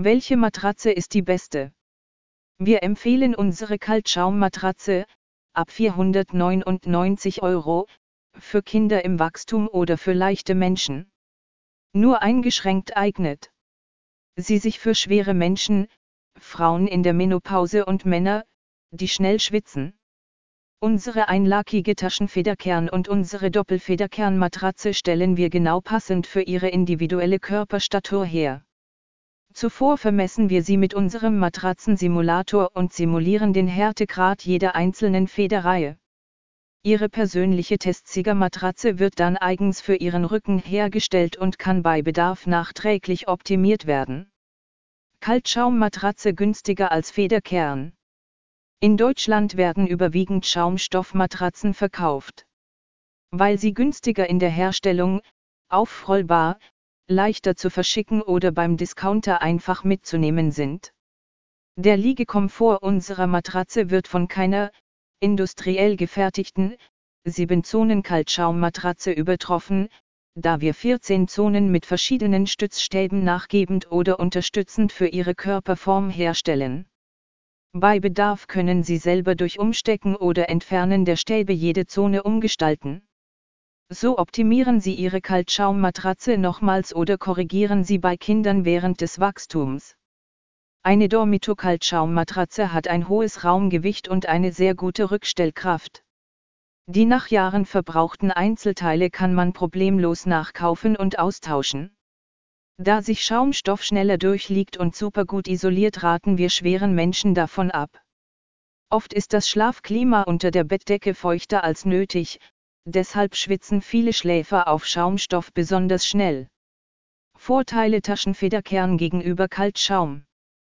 Welche Matratze ist die beste? Wir empfehlen unsere Kaltschaummatratze, ab 499 €, für Kinder im Wachstum oder für leichte Menschen. Nur eingeschränkt eignet sie sich für schwere Menschen, Frauen in der Menopause und Männer, die schnell schwitzen. Unsere einlagige Taschenfederkern und unsere Doppelfederkernmatratze stellen wir genau passend für Ihre individuelle Körperstatur her. Zuvor vermessen wir sie mit unserem Matratzensimulator und simulieren den Härtegrad jeder einzelnen Federreihe. Ihre persönliche Testsiegermatratze wird dann eigens für Ihren Rücken hergestellt und kann bei Bedarf nachträglich optimiert werden. Kaltschaummatratze günstiger als Federkern. In Deutschland werden überwiegend Schaumstoffmatratzen verkauft. Weil sie günstiger in der Herstellung, aufrollbar, leichter zu verschicken oder beim Discounter einfach mitzunehmen sind. Der Liegekomfort unserer Matratze wird von keiner, industriell gefertigten, 7-Zonen-Kaltschaummatratze übertroffen, da wir 14 Zonen mit verschiedenen Stützstäben nachgebend oder unterstützend für ihre Körperform herstellen. Bei Bedarf können Sie selber durch Umstecken oder Entfernen der Stäbe jede Zone umgestalten. So optimieren Sie Ihre Kaltschaummatratze nochmals oder korrigieren Sie bei Kindern während des Wachstums. Eine Dormito-Kaltschaummatratze hat ein hohes Raumgewicht und eine sehr gute Rückstellkraft. Die nach Jahren verbrauchten Einzelteile kann man problemlos nachkaufen und austauschen. Da sich Schaumstoff schneller durchliegt und supergut isoliert, raten wir schweren Menschen davon ab. Oft ist das Schlafklima unter der Bettdecke feuchter als nötig, deshalb schwitzen viele Schläfer auf Schaumstoff besonders schnell. Vorteile Taschenfederkern gegenüber Kaltschaum.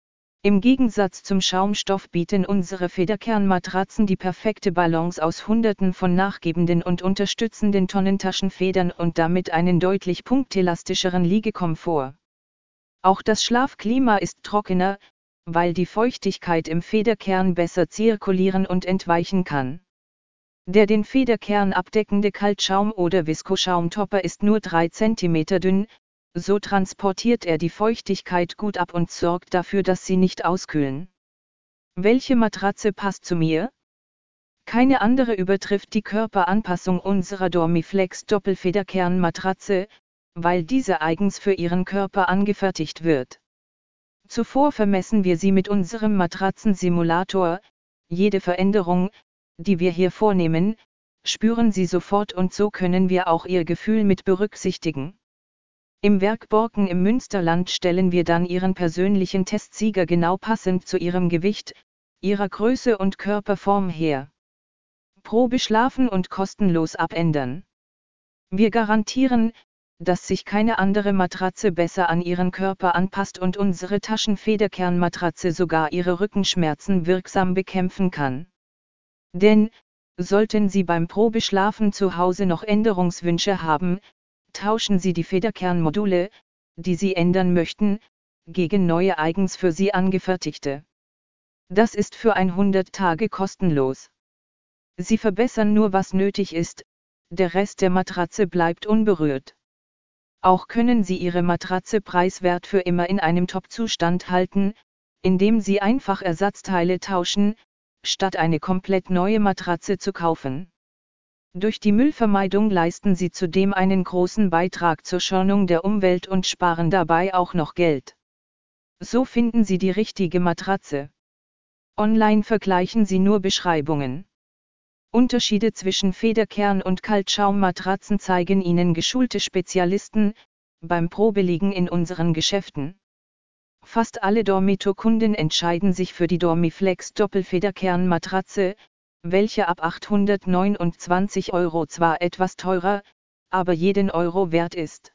Im Gegensatz zum Schaumstoff bieten unsere Federkernmatratzen die perfekte Balance aus Hunderten von nachgebenden und unterstützenden Tonnen Taschenfedern und damit einen deutlich punktelastischeren Liegekomfort. Auch das Schlafklima ist trockener, weil die Feuchtigkeit im Federkern besser zirkulieren und entweichen kann. Der den Federkern abdeckende Kaltschaum- oder Viskoschaumtopper ist nur 3 cm dünn, so transportiert er die Feuchtigkeit gut ab und sorgt dafür, dass sie nicht auskühlen. Welche Matratze passt zu mir? Keine andere übertrifft die Körperanpassung unserer Dormiflex Doppelfederkernmatratze, weil diese eigens für Ihren Körper angefertigt wird. Zuvor vermessen wir sie mit unserem Matratzensimulator, jede Veränderung, die wir hier vornehmen, spüren Sie sofort und so können wir auch Ihr Gefühl mit berücksichtigen. Im Werk Borken im Münsterland stellen wir dann Ihren persönlichen Testsieger genau passend zu Ihrem Gewicht, Ihrer Größe und Körperform her. Probe schlafen und kostenlos abändern. Wir garantieren, dass sich keine andere Matratze besser an Ihren Körper anpasst und unsere Taschenfederkernmatratze sogar Ihre Rückenschmerzen wirksam bekämpfen kann. Denn, sollten Sie beim Probeschlafen zu Hause noch Änderungswünsche haben, tauschen Sie die Federkernmodule, die Sie ändern möchten, gegen neue eigens für Sie angefertigte. Das ist für 100 Tage kostenlos. Sie verbessern nur, was nötig ist, der Rest der Matratze bleibt unberührt. Auch können Sie Ihre Matratze preiswert für immer in einem Top-Zustand halten, indem Sie einfach Ersatzteile tauschen, statt eine komplett neue Matratze zu kaufen. Durch die Müllvermeidung leisten Sie zudem einen großen Beitrag zur Schonung der Umwelt und sparen dabei auch noch Geld. So finden Sie die richtige Matratze. Online vergleichen Sie nur Beschreibungen. Unterschiede zwischen Federkern- und Kaltschaummatratzen zeigen Ihnen geschulte Spezialisten, beim Probeliegen in unseren Geschäften. Fast alle Dormito-Kunden entscheiden sich für die Dormiflex Doppelfederkernmatratze, welche ab 829 € zwar etwas teurer, aber jeden Euro wert ist.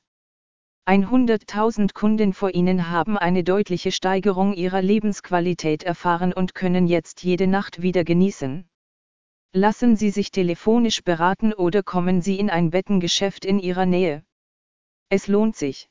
100.000 Kunden vor Ihnen haben eine deutliche Steigerung ihrer Lebensqualität erfahren und können jetzt jede Nacht wieder genießen. Lassen Sie sich telefonisch beraten oder kommen Sie in ein Bettengeschäft in Ihrer Nähe. Es lohnt sich.